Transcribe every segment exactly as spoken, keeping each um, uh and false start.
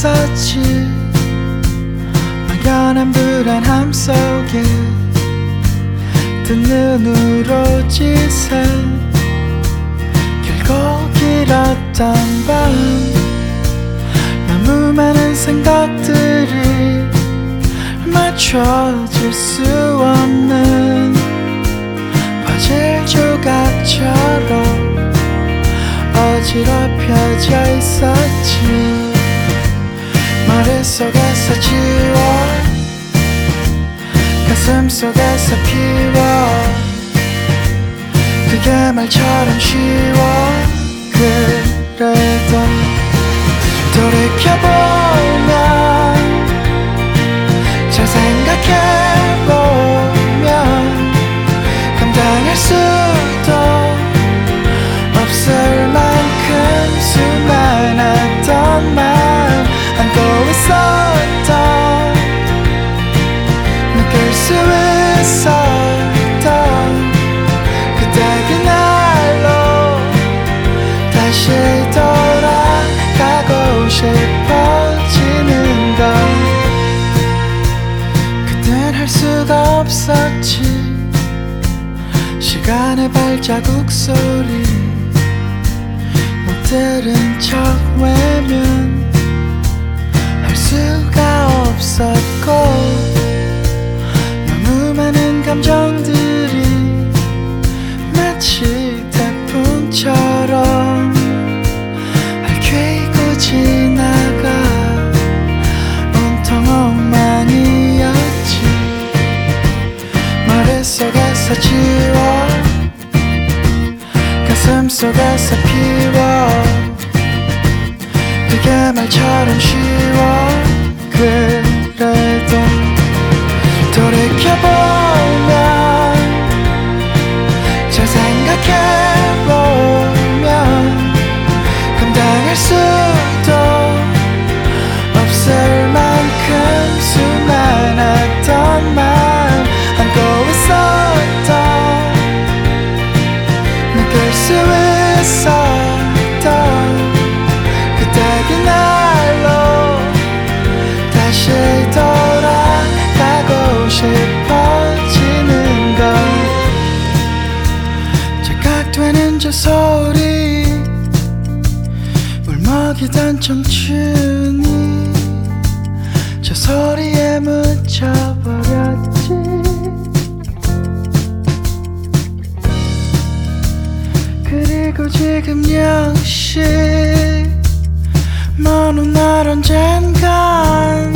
있었지. 막연한 불안함 속에 뜬 눈으로 지새 길고 길었던 밤 너무 많은 생각들이 맞춰질 수 없는 퍼즐 조각처럼 어지럽혀져 있었지. 머릿속에서 지워 가슴 속에서 피워 그게 말처럼 쉬워. 그래도 돌이켜보면 잘 생각해보면 감당할 수도 없을 만큼 수많았던 마음 안고 있었던 느낄 수 있었던 그때 그날로 다시 돌아가고 싶어지는 건 그땐 할 수가 없었지. 시간의 발자국 소리 못 들은 척 외면 할 수가 없었고 너무 많은 감정들이 마치 태풍처럼 핥히고 지나가 온통 엉망이었지. 머릿속에서 지워 가슴 속에서 피워 그게 말처럼 쉬워. 그래도 돌이켜보면 잘 생각해보면 감당할 수도 없을 만큼 수많았던 마음 안고 있었던 느낄 수 있었던 그때 그날로 다시 돌아가고 싶어지는 건 착각되는 저 소리 울먹이던 청춘이 저 소리에 묻혀버렸지. 그리고 지금 역시 먼 훗날 언젠간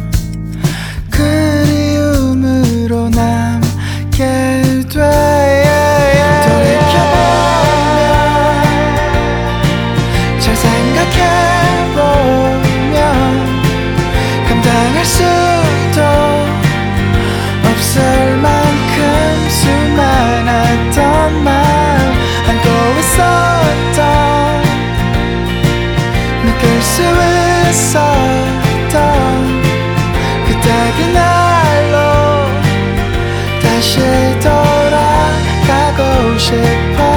그리움으로 남게 돼. 돌이켜보면 잘 생각해보면 감당할 수도 없을 만큼 수많았던 마음 안고 있었던 느낄 수 있었던 그때 그날로 다시 돌아가고 싶어.